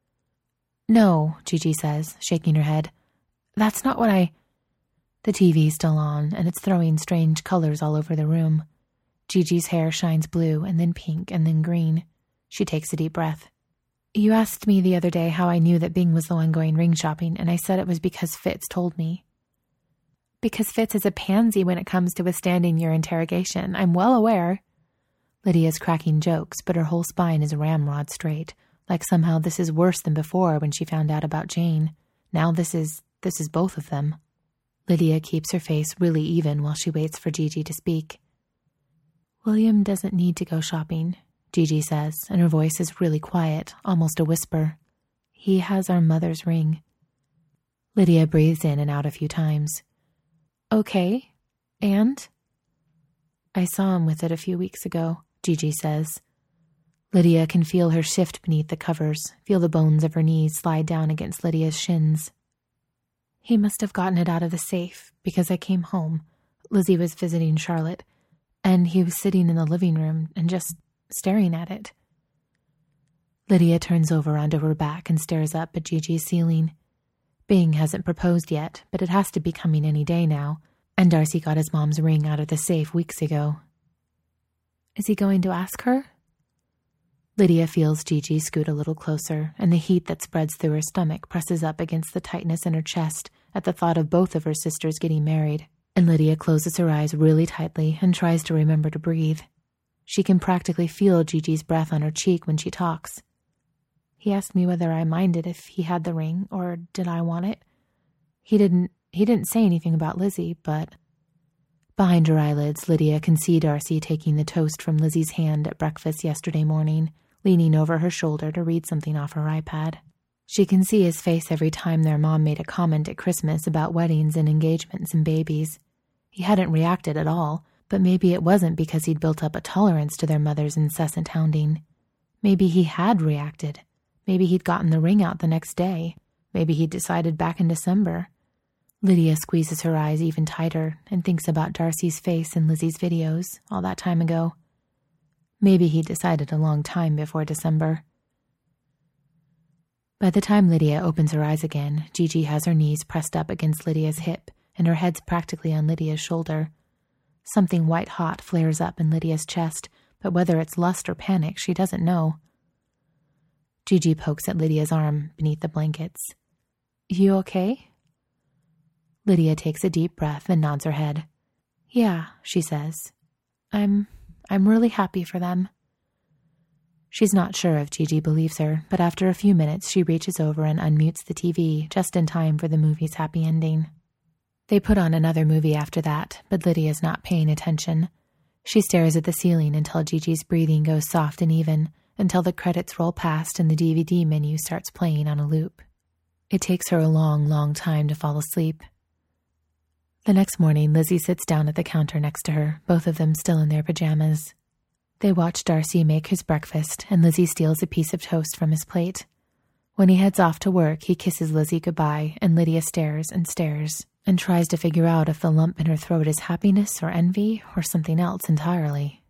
"No," Gigi says, shaking her head. "That's not what I..." The T V's still on, and it's throwing strange colors all over the room. Gigi's hair shines blue, and then pink, and then green. She takes a deep breath. "You asked me the other day how I knew that Bing was the one going ring shopping, and I said it was because Fitz told me." "Because Fitz is a pansy when it comes to withstanding your interrogation. I'm well aware." Lydia's cracking jokes, but her whole spine is ramrod straight, like somehow this is worse than before when she found out about Jane. Now this is, this is both of them. Lydia keeps her face really even while she waits for Gigi to speak. "William doesn't need to go shopping," Gigi says, and her voice is really quiet, almost a whisper. "He has our mother's ring." Lydia breathes in and out a few times. "Okay, and?" "I saw him with it a few weeks ago," Gigi says. Lydia can feel her shift beneath the covers, feel the bones of her knees slide down against Lydia's shins. "He must have gotten it out of the safe, because I came home. Lizzie was visiting Charlotte, and he was sitting in the living room and just staring at it." Lydia turns over onto her back and stares up at Gigi's ceiling. Bing hasn't proposed yet, but it has to be coming any day now, and Darcy got his mom's ring out of the safe weeks ago. "Is he going to ask her?" Lydia feels Gigi scoot a little closer, and the heat that spreads through her stomach presses up against the tightness in her chest at the thought of both of her sisters getting married, and Lydia closes her eyes really tightly and tries to remember to breathe. She can practically feel Gigi's breath on her cheek when she talks. "He asked me whether I minded if he had the ring, or did I want it. He didn't, he didn't say anything about Lizzie, but..." Behind her eyelids, Lydia can see Darcy taking the toast from Lizzie's hand at breakfast yesterday morning, leaning over her shoulder to read something off her iPad. She can see his face every time their mom made a comment at Christmas about weddings and engagements and babies. He hadn't reacted at all, but maybe it wasn't because he'd built up a tolerance to their mother's incessant hounding. Maybe he had reacted. Maybe he'd gotten the ring out the next day. Maybe he'd decided back in December. Lydia squeezes her eyes even tighter and thinks about Darcy's face in Lizzie's videos all that time ago. Maybe he decided a long time before December. By the time Lydia opens her eyes again, Gigi has her knees pressed up against Lydia's hip, and her head's practically on Lydia's shoulder. Something white-hot flares up in Lydia's chest, but whether it's lust or panic, she doesn't know. Gigi pokes at Lydia's arm beneath the blankets. "You okay?" Lydia takes a deep breath and nods her head. "Yeah," she says. I'm... I'm really happy for them." She's not sure if Gigi believes her, but after a few minutes she reaches over and unmutes the T V just in time for the movie's happy ending. They put on another movie after that, but Lydia's not paying attention. She stares at the ceiling until Gigi's breathing goes soft and even, until the credits roll past and the D V D menu starts playing on a loop. It takes her a long, long time to fall asleep. The next morning, Lizzie sits down at the counter next to her, both of them still in their pajamas. They watch Darcy make his breakfast, and Lizzie steals a piece of toast from his plate. When he heads off to work, he kisses Lizzie goodbye, and Lydia stares and stares, and tries to figure out if the lump in her throat is happiness or envy or something else entirely.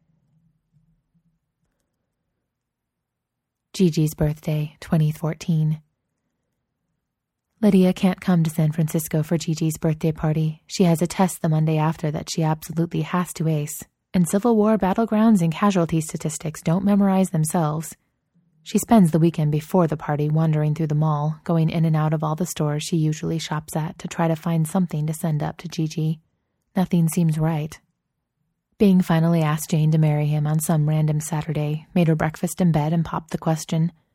Gigi's birthday, twenty fourteen. Lydia can't come to San Francisco for Gigi's birthday party. She has a test the Monday after that she absolutely has to ace. And Civil War battlegrounds and casualty statistics don't memorize themselves. She spends the weekend before the party wandering through the mall, going in and out of all the stores she usually shops at to try to find something to send up to Gigi. Nothing seems right. Bing finally asked Jane to marry him on some random Saturday, made her breakfast in bed and popped the question.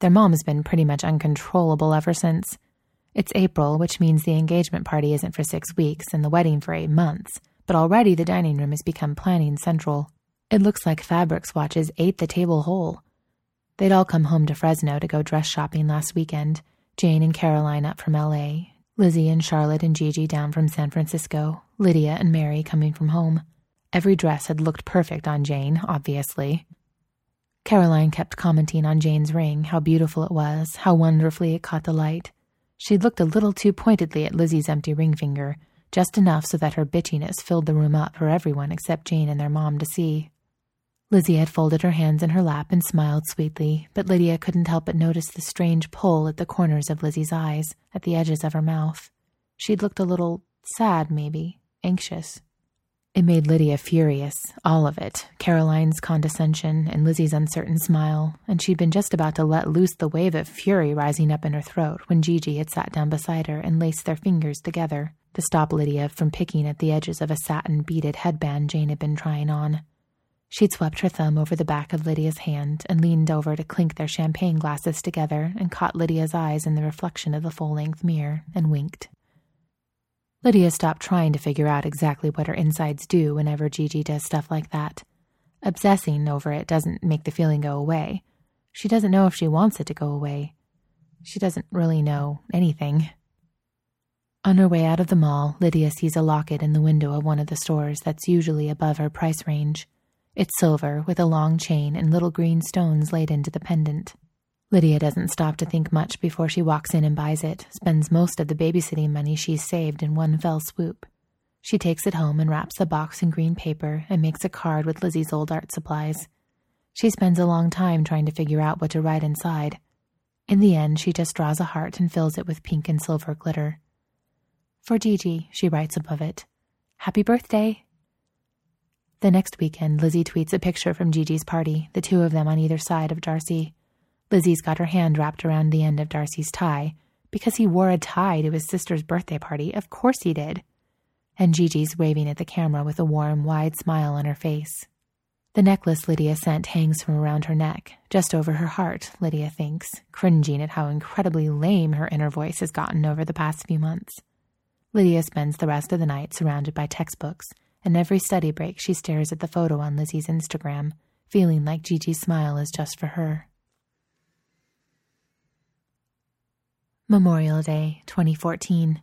Their mom's been pretty much uncontrollable ever since. It's April, which means the engagement party isn't for six weeks and the wedding for eight months, but already the dining room has become planning central. It looks like fabric swatches ate the table whole. They'd all come home to Fresno to go dress shopping last weekend, Jane and Caroline up from L A, Lizzie and Charlotte and Gigi down from San Francisco, Lydia and Mary coming from home. Every dress had looked perfect on Jane, obviously. Caroline kept commenting on Jane's ring, how beautiful it was, how wonderfully it caught the light. She'd looked a little too pointedly at Lizzie's empty ring finger, just enough so that her bitchiness filled the room up for everyone except Jane and their mom to see. Lizzie had folded her hands in her lap and smiled sweetly, but Lydia couldn't help but notice the strange pull at the corners of Lizzie's eyes, at the edges of her mouth. She'd looked a little sad, maybe, anxious. It made Lydia furious, all of it, Caroline's condescension and Lizzie's uncertain smile, and she'd been just about to let loose the wave of fury rising up in her throat when Gigi had sat down beside her and laced their fingers together to stop Lydia from picking at the edges of a satin beaded headband Jane had been trying on. She'd swept her thumb over the back of Lydia's hand and leaned over to clink their champagne glasses together and caught Lydia's eyes in the reflection of the full-length mirror and winked. Lydia stopped trying to figure out exactly what her insides do whenever Gigi does stuff like that. Obsessing over it doesn't make the feeling go away. She doesn't know if she wants it to go away. She doesn't really know anything. On her way out of the mall, Lydia sees a locket in the window of one of the stores that's usually above her price range. It's silver, with a long chain and little green stones laid into the pendant. Lydia doesn't stop to think much before she walks in and buys it, spends most of the babysitting money she's saved in one fell swoop. She takes it home and wraps the box in green paper and makes a card with Lizzie's old art supplies. She spends a long time trying to figure out what to write inside. In the end, she just draws a heart and fills it with pink and silver glitter. For Gigi, she writes above it, "Happy birthday." The next weekend, Lizzie tweets a picture from Gigi's party, the two of them on either side of Darcy. Lizzie's got her hand wrapped around the end of Darcy's tie, because he wore a tie to his sister's birthday party, of course he did. And Gigi's waving at the camera with a warm, wide smile on her face. The necklace Lydia sent hangs from around her neck, just over her heart, Lydia thinks, cringing at how incredibly lame her inner voice has gotten over the past few months. Lydia spends the rest of the night surrounded by textbooks, and every study break she stares at the photo on Lizzie's Instagram, feeling like Gigi's smile is just for her. Memorial Day, twenty fourteen.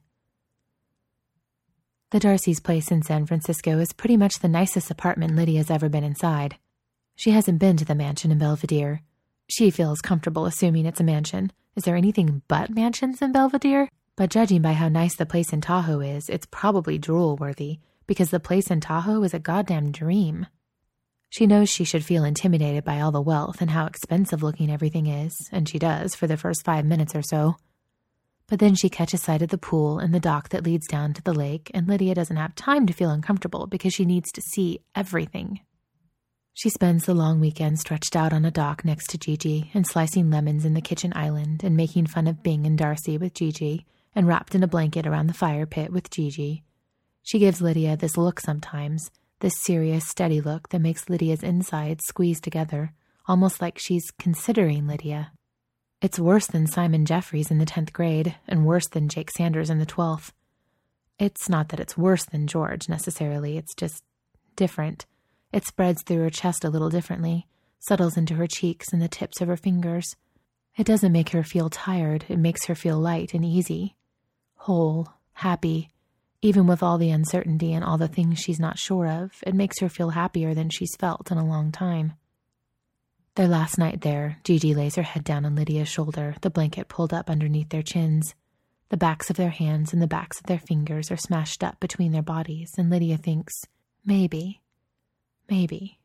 The Darcy's place in San Francisco is pretty much the nicest apartment Lydia's ever been inside. She hasn't been to the mansion in Belvedere. She feels comfortable assuming it's a mansion. Is there anything but mansions in Belvedere? But judging by how nice the place in Tahoe is, it's probably drool-worthy, because the place in Tahoe is a goddamn dream. She knows she should feel intimidated by all the wealth and how expensive-looking everything is, and she does for the first five minutes or so. But then she catches sight of the pool and the dock that leads down to the lake, and Lydia doesn't have time to feel uncomfortable because she needs to see everything. She spends the long weekend stretched out on a dock next to Gigi and slicing lemons in the kitchen island and making fun of Bing and Darcy with Gigi and wrapped in a blanket around the fire pit with Gigi. She gives Lydia this look sometimes, this serious, steady look that makes Lydia's insides squeeze together, almost like she's considering Lydia. It's worse than Simon Jeffries in the tenth grade, and worse than Jake Sanders in the twelfth. It's not that it's worse than George, necessarily, it's just different. It spreads through her chest a little differently, settles into her cheeks and the tips of her fingers. It doesn't make her feel tired, it makes her feel light and easy. Whole, happy. Even with all the uncertainty and all the things she's not sure of, it makes her feel happier than she's felt in a long time. Their last night there, Gigi lays her head down on Lydia's shoulder, the blanket pulled up underneath their chins. The backs of their hands and the backs of their fingers are smashed up between their bodies, and Lydia thinks, maybe, maybe.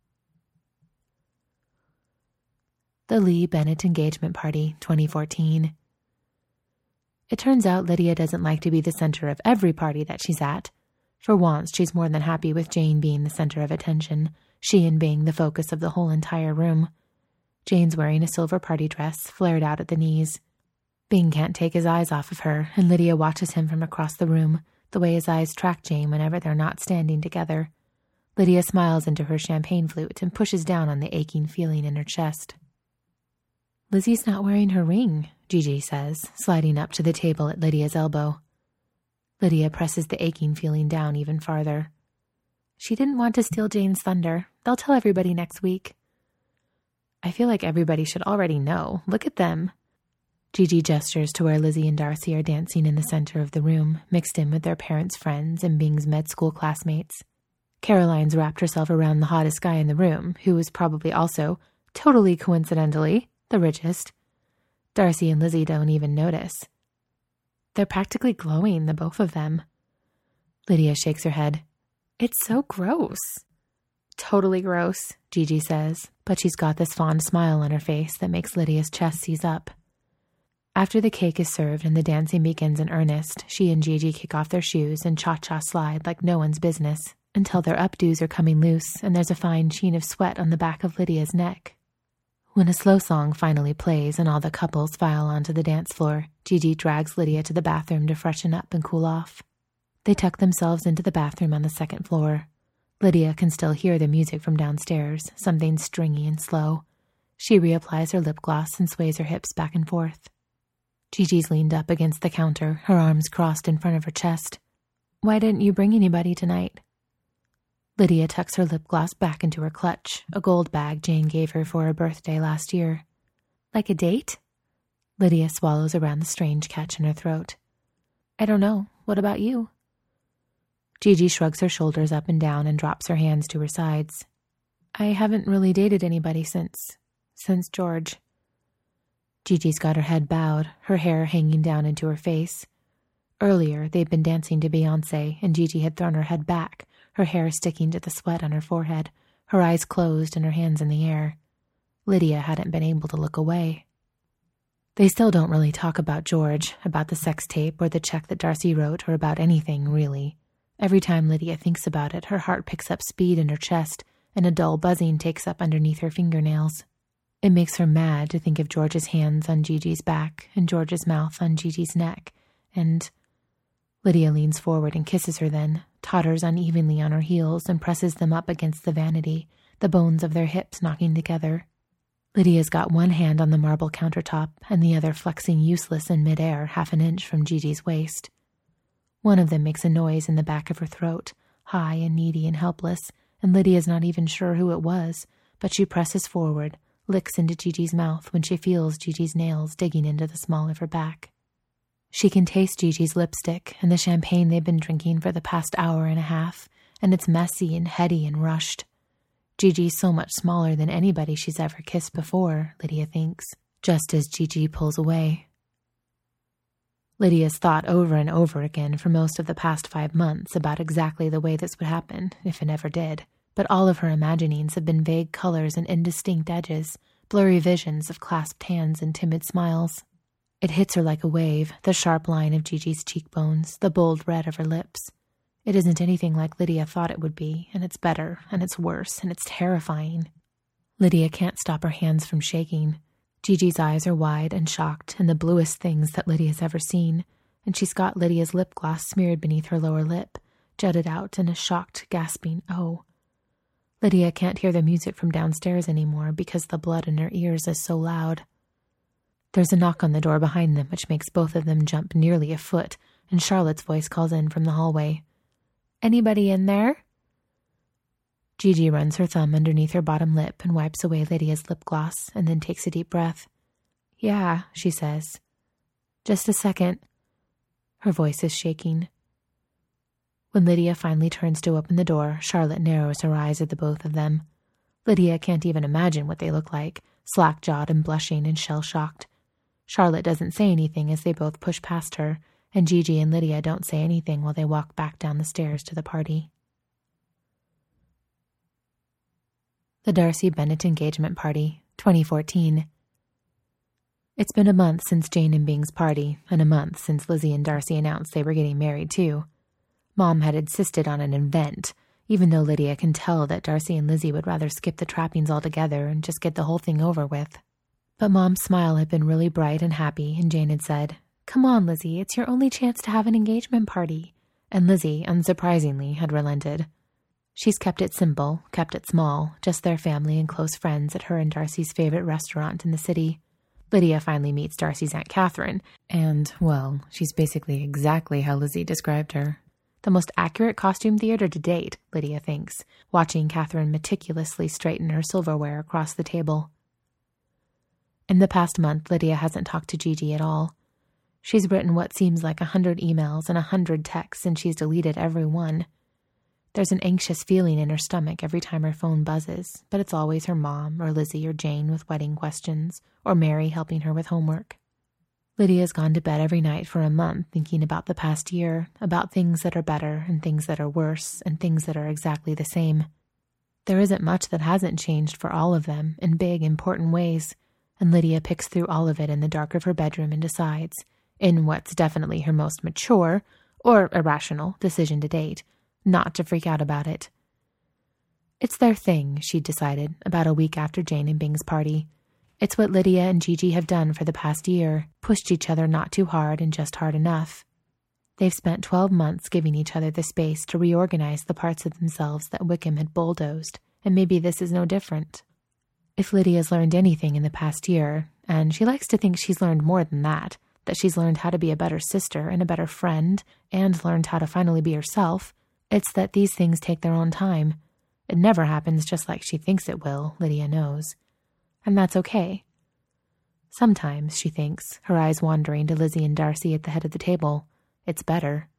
The Lee Bennett Engagement Party, twenty fourteen. It turns out Lydia doesn't like to be the center of every party that she's at. For once, she's more than happy with Jane being the center of attention, she and Bing the focus of the whole entire room. Jane's wearing a silver party dress, flared out at the knees. Bing can't take his eyes off of her, and Lydia watches him from across the room, the way his eyes track Jane whenever they're not standing together. Lydia smiles into her champagne flute and pushes down on the aching feeling in her chest. Lizzie's not wearing her ring, Gigi says, sliding up to the table at Lydia's elbow. Lydia presses the aching feeling down even farther. She didn't want to steal Jane's thunder. They'll tell everybody next week. I feel like everybody should already know. Look at them. Gigi gestures to where Lizzie and Darcy are dancing in the center of the room, mixed in with their parents' friends and Bing's med school classmates. Caroline's wrapped herself around the hottest guy in the room, who is probably also, totally coincidentally, the richest. Darcy and Lizzie don't even notice. They're practically glowing, the both of them. Lydia shakes her head. It's so gross. Totally gross, Gigi says, but she's got this fond smile on her face that makes Lydia's chest seize up. After the cake is served and the dancing begins in earnest, she and Gigi kick off their shoes and cha-cha slide like no one's business, until their updos are coming loose and there's a fine sheen of sweat on the back of Lydia's neck. When a slow song finally plays and all the couples file onto the dance floor, Gigi drags Lydia to the bathroom to freshen up and cool off. They tuck themselves into the bathroom on the second floor. Lydia can still hear the music from downstairs, something stringy and slow. She reapplies her lip gloss and sways her hips back and forth. Gigi's leaned up against the counter, her arms crossed in front of her chest. Why didn't you bring anybody tonight? Lydia tucks her lip gloss back into her clutch, a gold bag Jane gave her for her birthday last year. Like a date? Lydia swallows around the strange catch in her throat. I don't know. What about you? Gigi shrugs her shoulders up and down and drops her hands to her sides. I haven't really dated anybody since... since George. Gigi's got her head bowed, her hair hanging down into her face. Earlier, they'd been dancing to Beyoncé, and Gigi had thrown her head back, her hair sticking to the sweat on her forehead, her eyes closed and her hands in the air. Lydia hadn't been able to look away. They still don't really talk about George, about the sex tape or the check that Darcy wrote, or about anything, really. Every time Lydia thinks about it, her heart picks up speed in her chest, and a dull buzzing takes up underneath her fingernails. It makes her mad to think of George's hands on Gigi's back and George's mouth on Gigi's neck, and... Lydia leans forward and kisses her then, totters unevenly on her heels and presses them up against the vanity, the bones of their hips knocking together. Lydia's got one hand on the marble countertop and the other flexing useless in midair half an inch from Gigi's waist. One of them makes a noise in the back of her throat, high and needy and helpless, and Lydia's not even sure who it was, but she presses forward, licks into Gigi's mouth when she feels Gigi's nails digging into the small of her back. She can taste Gigi's lipstick and the champagne they've been drinking for the past hour and a half, and it's messy and heady and rushed. Gigi's so much smaller than anybody she's ever kissed before, Lydia thinks, just as Gigi pulls away. Lydia's thought over and over again for most of the past five months about exactly the way this would happen, if it ever did, but all of her imaginings have been vague colors and indistinct edges, blurry visions of clasped hands and timid smiles. It hits her like a wave, the sharp line of Gigi's cheekbones, the bold red of her lips. It isn't anything like Lydia thought it would be, and it's better, and it's worse, and it's terrifying. Lydia can't stop her hands from shaking. Gigi's eyes are wide and shocked, and the bluest things that Lydia's ever seen, and she's got Lydia's lip gloss smeared beneath her lower lip, jutted out in a shocked, gasping oh. Lydia can't hear the music from downstairs anymore because the blood in her ears is so loud. There's a knock on the door behind them, which makes both of them jump nearly a foot, and Charlotte's voice calls in from the hallway. Anybody in there? Gigi runs her thumb underneath her bottom lip and wipes away Lydia's lip gloss, and then takes a deep breath. Yeah, she says. Just a second. Her voice is shaking. When Lydia finally turns to open the door, Charlotte narrows her eyes at the both of them. Lydia can't even imagine what they look like, slack-jawed and blushing and shell-shocked. Charlotte doesn't say anything as they both push past her, and Gigi and Lydia don't say anything while they walk back down the stairs to the party. The Darcy Bennett Engagement Party, twenty fourteen. It's been a month since Jane and Bing's party, and a month since Lizzie and Darcy announced they were getting married, too. Mom had insisted on an event, even though Lydia can tell that Darcy and Lizzie would rather skip the trappings altogether and just get the whole thing over with. But Mom's smile had been really bright and happy, and Jane had said, Come on, Lizzie, it's your only chance to have an engagement party. And Lizzie, unsurprisingly, had relented. She's kept it simple, kept it small, just their family and close friends at her and Darcy's favorite restaurant in the city. Lydia finally meets Darcy's Aunt Catherine, and, well, she's basically exactly how Lizzie described her. The most accurate costume theater to date, Lydia thinks, watching Catherine meticulously straighten her silverware across the table. In the past month, Lydia hasn't talked to Gigi at all. She's written what seems like a hundred emails and a hundred texts, and she's deleted every one. There's an anxious feeling in her stomach every time her phone buzzes, but it's always her mom or Lizzie or Jane with wedding questions, or Mary helping her with homework. Lydia's gone to bed every night for a month thinking about the past year, about things that are better and things that are worse and things that are exactly the same. There isn't much that hasn't changed for all of them in big, important ways, and Lydia picks through all of it in the dark of her bedroom and decides, in what's definitely her most mature, or irrational, decision to date, not to freak out about it. It's their thing, she'd decided, about a week after Jane and Bing's party. It's what Lydia and Gigi have done for the past year, pushed each other not too hard and just hard enough. They've spent twelve months giving each other the space to reorganize the parts of themselves that Wickham had bulldozed, and maybe this is no different. If Lydia's learned anything in the past year, and she likes to think she's learned more than that, that she's learned how to be a better sister and a better friend, and learned how to finally be herself, it's that these things take their own time. It never happens just like she thinks it will, Lydia knows. And that's okay. Sometimes, she thinks, her eyes wandering to Lizzie and Darcy at the head of the table, it's better.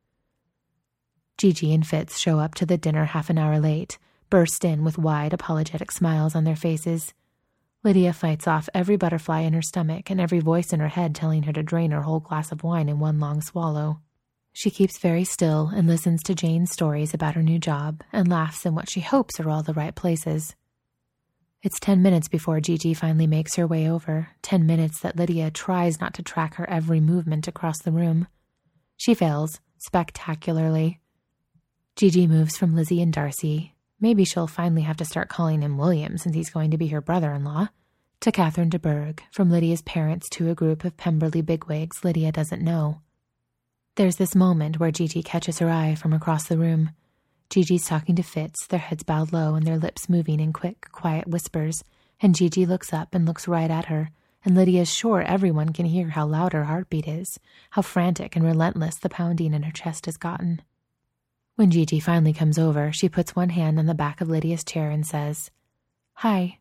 Gigi and Fitz show up to the dinner half an hour late, burst in with wide, apologetic smiles on their faces. Lydia fights off every butterfly in her stomach and every voice in her head telling her to drain her whole glass of wine in one long swallow. She keeps very still and listens to Jane's stories about her new job and laughs in what she hopes are all the right places. It's ten minutes before Gigi finally makes her way over, ten minutes that Lydia tries not to track her every movement across the room. She fails, spectacularly. Gigi moves from Lizzie and Darcy, maybe she'll finally have to start calling him William since he's going to be her brother-in-law, to Catherine de Bourgh, from Lydia's parents to a group of Pemberley bigwigs Lydia doesn't know. There's this moment where Gigi catches her eye from across the room. Gigi's talking to Fitz, their heads bowed low and their lips moving in quick, quiet whispers, and Gigi looks up and looks right at her, and Lydia's sure everyone can hear how loud her heartbeat is, how frantic and relentless the pounding in her chest has gotten. When Gigi finally comes over, she puts one hand on the back of Lydia's chair and says, "Hi."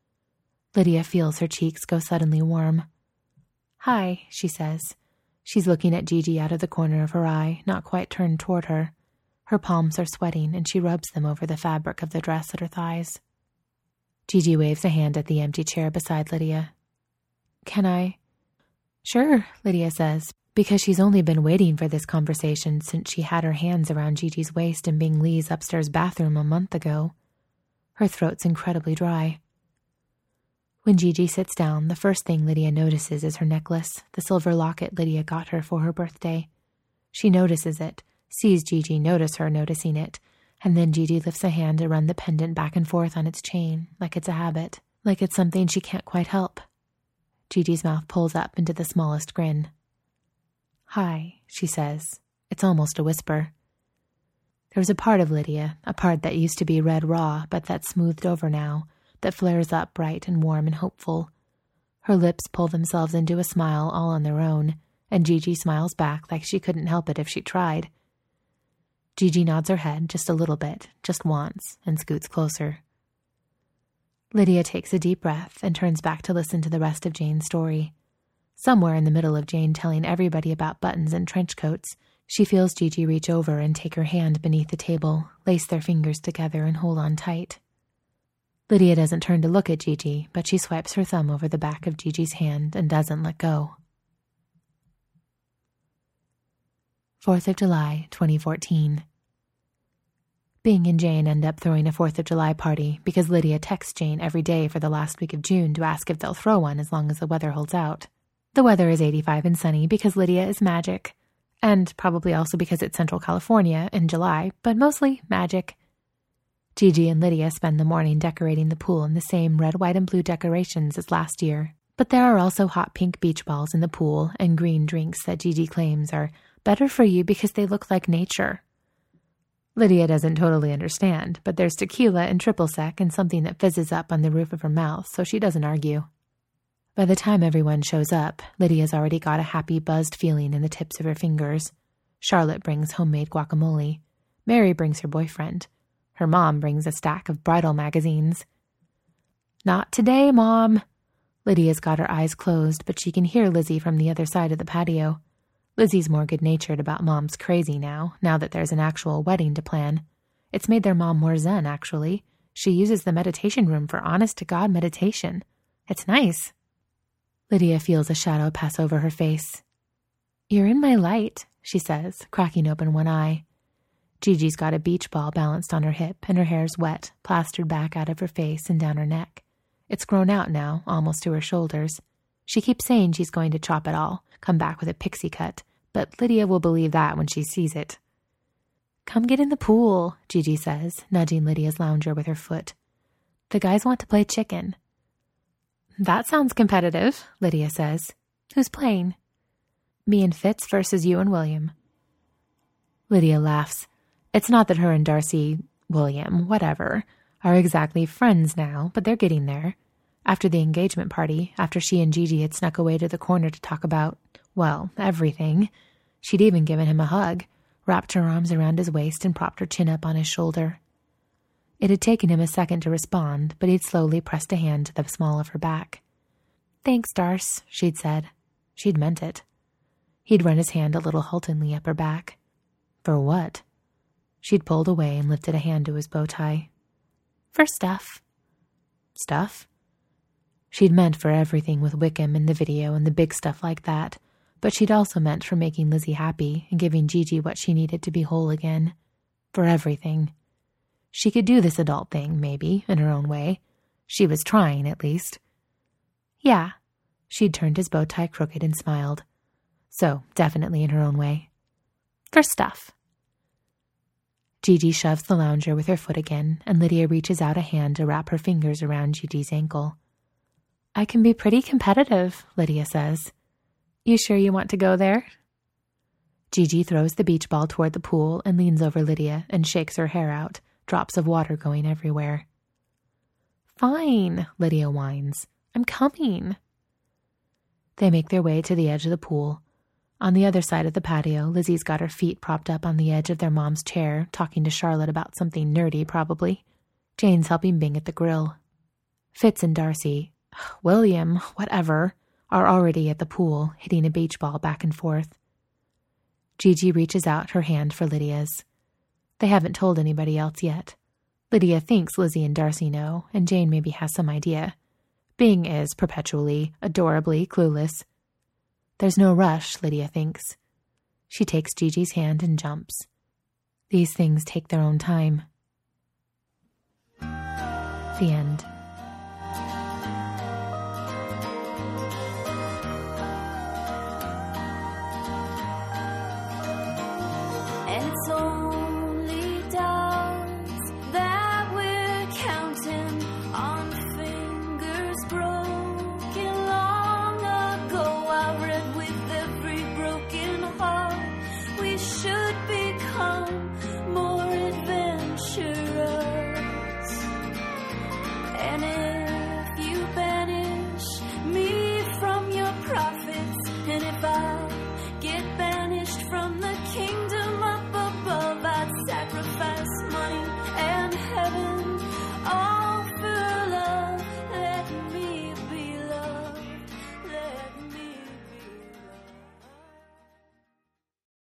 Lydia feels her cheeks go suddenly warm. "Hi," she says. She's looking at Gigi out of the corner of her eye, not quite turned toward her. Her palms are sweating, and she rubs them over the fabric of the dress at her thighs. Gigi waves a hand at the empty chair beside Lydia. "Can I?" "Sure," Lydia says, because she's only been waiting for this conversation since she had her hands around Gigi's waist in Bing Lee's upstairs bathroom a month ago. Her throat's incredibly dry. When Gigi sits down, the first thing Lydia notices is her necklace, the silver locket Lydia got her for her birthday. She notices it, sees Gigi notice her noticing it, and then Gigi lifts a hand to run the pendant back and forth on its chain, like it's a habit, like it's something she can't quite help. Gigi's mouth pulls up into the smallest grin. "Hi," she says. It's almost a whisper. There's a part of Lydia, a part that used to be red raw, but that's smoothed over now, that flares up bright and warm and hopeful. Her lips pull themselves into a smile all on their own, and Gigi smiles back like she couldn't help it if she tried. Gigi nods her head just a little bit, just once, and scoots closer. Lydia takes a deep breath and turns back to listen to the rest of Jane's story. Somewhere in the middle of Jane telling everybody about buttons and trench coats, she feels Gigi reach over and take her hand beneath the table, lace their fingers together and hold on tight. Lydia doesn't turn to look at Gigi, but she swipes her thumb over the back of Gigi's hand and doesn't let go. fourth of July, twenty fourteen. Bing and Jane end up throwing a fourth of July party because Lydia texts Jane every day for the last week of June to ask if they'll throw one as long as the weather holds out. The weather is eighty-five and sunny because Lydia is magic, and probably also because it's Central California in July, but mostly magic. Gigi and Lydia spend the morning decorating the pool in the same red, white, and blue decorations as last year, but there are also hot pink beach balls in the pool and green drinks that Gigi claims are better for you because they look like nature. Lydia doesn't totally understand, but there's tequila and triple sec and something that fizzes up on the roof of her mouth, so she doesn't argue. By the time everyone shows up, Lydia's already got a happy, buzzed feeling in the tips of her fingers. Charlotte brings homemade guacamole. Mary brings her boyfriend. Her mom brings a stack of bridal magazines. Not today, Mom. Lydia's got her eyes closed, but she can hear Lizzie from the other side of the patio. Lizzie's more good-natured about Mom's crazy now, now that there's an actual wedding to plan. It's made their mom more zen, actually. She uses the meditation room for honest-to-God meditation. It's nice. Lydia feels a shadow pass over her face. You're in my light, she says, cracking open one eye. Gigi's got a beach ball balanced on her hip, and her hair's wet, plastered back out of her face and down her neck. It's grown out now, almost to her shoulders. She keeps saying she's going to chop it all, come back with a pixie cut, but Lydia will believe that when she sees it. Come get in the pool, Gigi says, nudging Lydia's lounger with her foot. The guys want to play chicken. That sounds competitive, Lydia says. Who's playing? Me and Fitz versus you and William. Lydia laughs. It's not that her and Darcy, William, whatever, are exactly friends now, but they're getting there. After the engagement party, after she and Gigi had snuck away to the corner to talk about, well, everything, she'd even given him a hug, wrapped her arms around his waist and propped her chin up on his shoulder. It had taken him a second to respond, but he'd slowly pressed a hand to the small of her back. Thanks, Darce, she'd said. She'd meant it. He'd run his hand a little haltingly up her back. For what? She'd pulled away and lifted a hand to his bow tie. For stuff. Stuff? She'd meant for everything with Wickham and the video and the big stuff like that, but she'd also meant for making Lizzie happy and giving Gigi what she needed to be whole again. For everything. She could do this adult thing, maybe, in her own way. She was trying, at least. Yeah. She'd turned his bow tie crooked and smiled. So, definitely in her own way. For stuff. Gigi shoves the lounger with her foot again, and Lydia reaches out a hand to wrap her fingers around Gigi's ankle. I can be pretty competitive, Lydia says. You sure you want to go there? Gigi throws the beach ball toward the pool and leans over Lydia and shakes her hair out, drops of water going everywhere. Fine, Lydia whines. I'm coming. They make their way to the edge of the pool. On the other side of the patio, Lizzie's got her feet propped up on the edge of their mom's chair, talking to Charlotte about something nerdy, probably. Jane's helping Bing at the grill. Fitz and Darcy, William, whatever, are already at the pool, hitting a beach ball back and forth. Gigi reaches out her hand for Lydia's. They haven't told anybody else yet. Lydia thinks Lizzie and Darcy know, and Jane maybe has some idea. Bing is perpetually, adorably clueless. There's no rush, Lydia thinks. She takes Gigi's hand and jumps. These things take their own time. The end. And so